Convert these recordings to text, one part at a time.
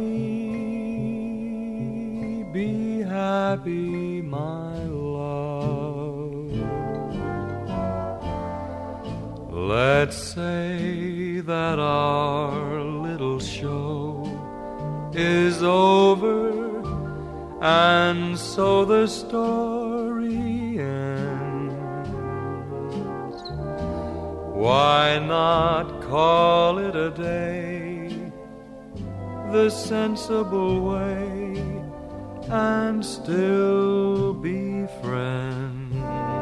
be happy, my love. Let's say that our little show is over, and so the story ends. Why not call it a day, the sensible way, and still be friends?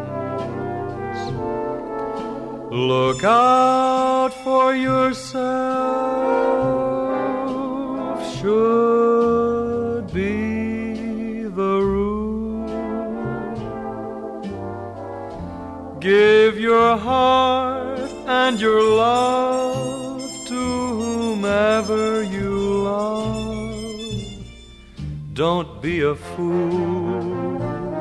Look out for yourself, should be the rule. Give your heart and your love to whomever you love. Don't be a fool.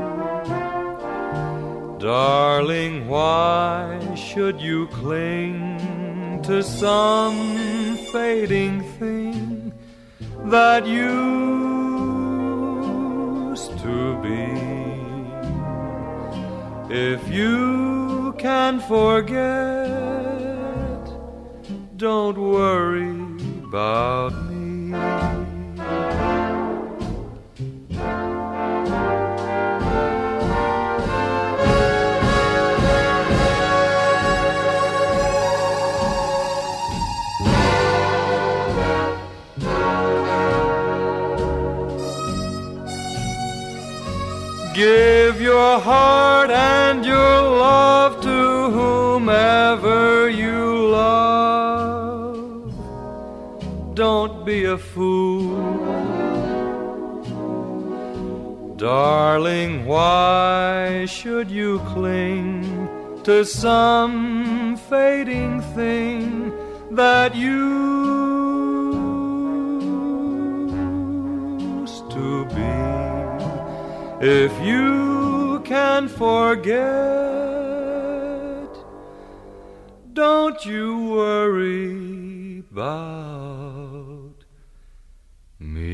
Darling, why should you cling to some fading thing that used to be? If you can forget, don't worry about me. Give your heart and your love to whomever you love. Don't be a fool. Darling, why should you cling to some fading thing that used to be? If you can forget, don't you worry about me.